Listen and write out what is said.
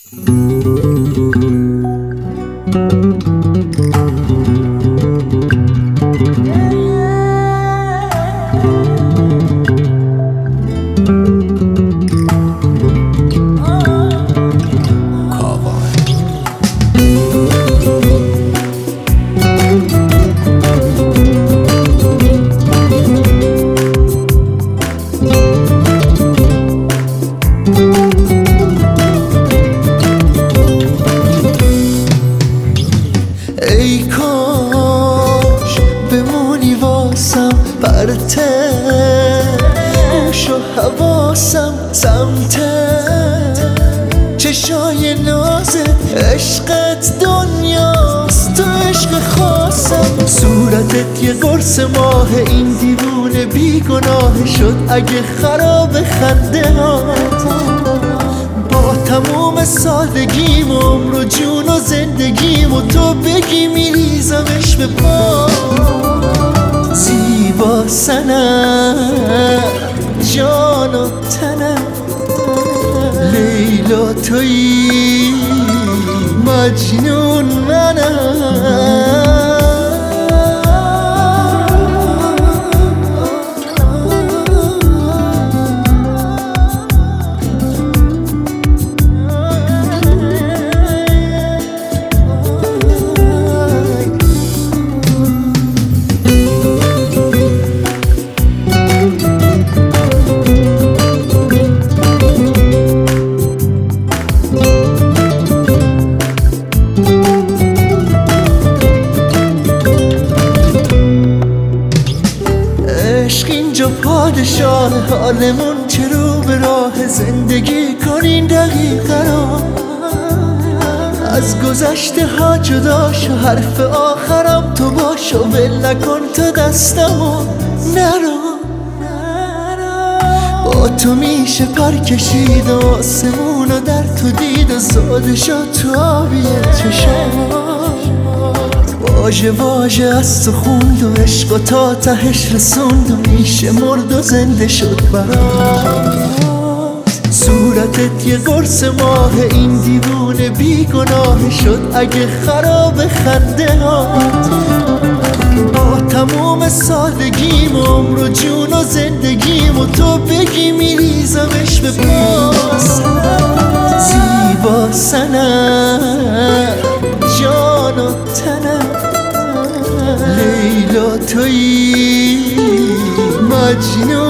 ای کاش بمونی واسم پرته گوش و حواسم سمته چشای نازت عشقت دنیاست تو عشق خاصم صورتت یه قرص ماه این دیوونه بیگناه شد اگه خراب خنده هات با تموم سادگیم عمر و جون و زندگیم و تو بگی میریزمش به پا زیبا سنم جان و تنم لیلا تویی مجنون منم عشق اینجا پادشاه حالمون چرا به راه زندگی کنین دقیقه را از گذشته ها جدا شو حرف آخرم تو باش و ول نکن تا دستمو نرو با تو میشه پر کشید و آسمون و در تو دید و ساده شد تو آبی چشم واژه واژه از تو خوند و عشق و تا تهش رسوند و میشه مرد و زنده شد برات صورتت یه قرص ماه این دیوونه بیگناه شد اگه خراب خنده هات با تموم سادگیم عمر و جون و زندگیم و تو بگی میریزمش به پاس زیبا سنم جان و تنم لیلا تویی مجنون